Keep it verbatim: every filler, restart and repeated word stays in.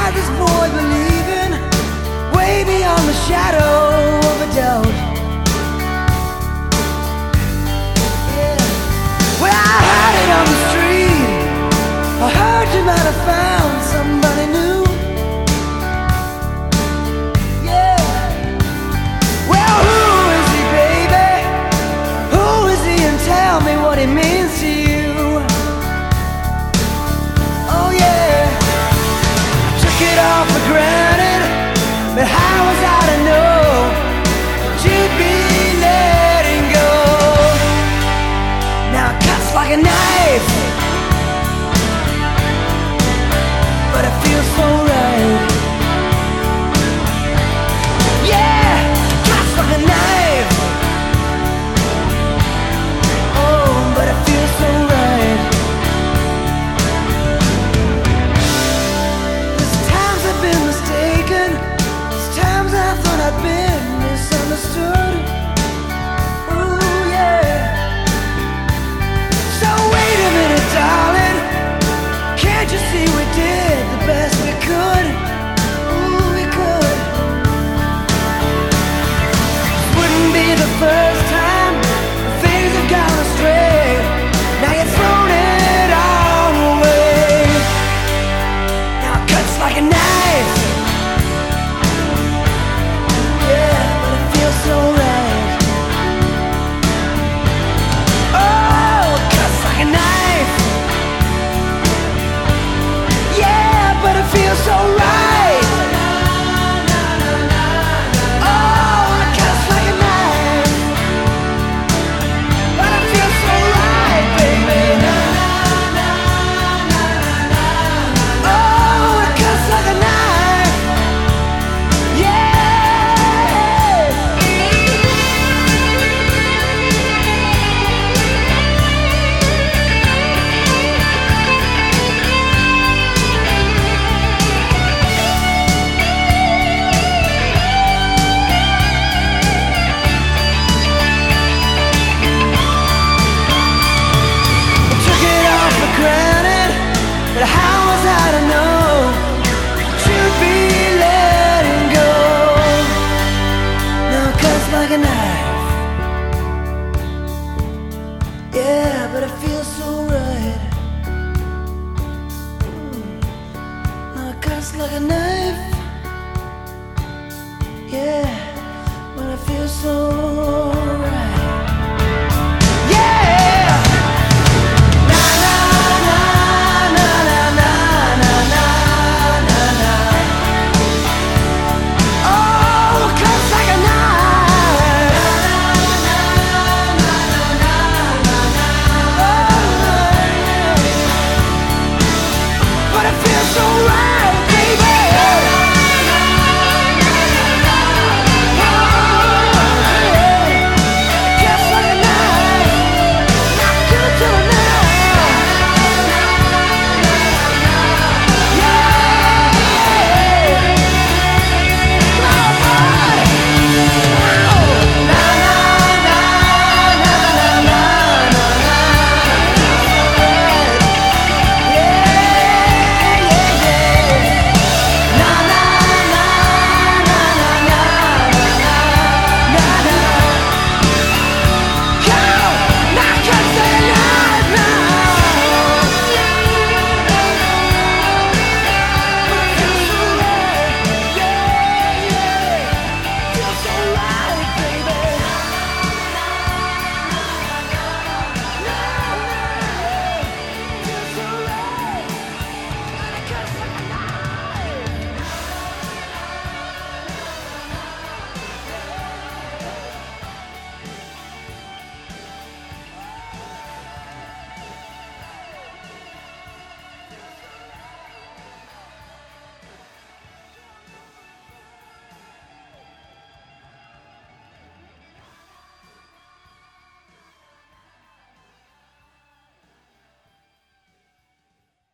had this boy believing way beyond the shadow of a doubt. Yeah. Well, I heard it on the street. I heard you might have found somebody new. Yeah. Well, who is he, baby? Who is he, and tell me what he means to you. Oh yeah. I took it all for granted, but how was I to know that you'd be letting go? Now it cuts like a knife, but it feels so right. Yeah, it cuts like a knife. Oh, but it feels so right. There's times I've been mistaken. There's times I thought I'd been misunderstood. Ooh, yeah. So wait a minute, darling. Can't you see we did the best we could? Ooh, we could. Wouldn't be the first time things have gone astray. Now you've thrown it all away. Now it cuts like a knife. Yeah, but it feels so right. Oh, it cuts like a knife. Yeah, but it feels so right. Oh, it cuts like a knife, but it feels so right, baby. Oh, it cuts like a knife. Yeah. I took it all for granted, but how was I to know you'd be letting go? Now it cuts like a knife. Yeah, but it feels so right. Mm. Now it cuts like a knife.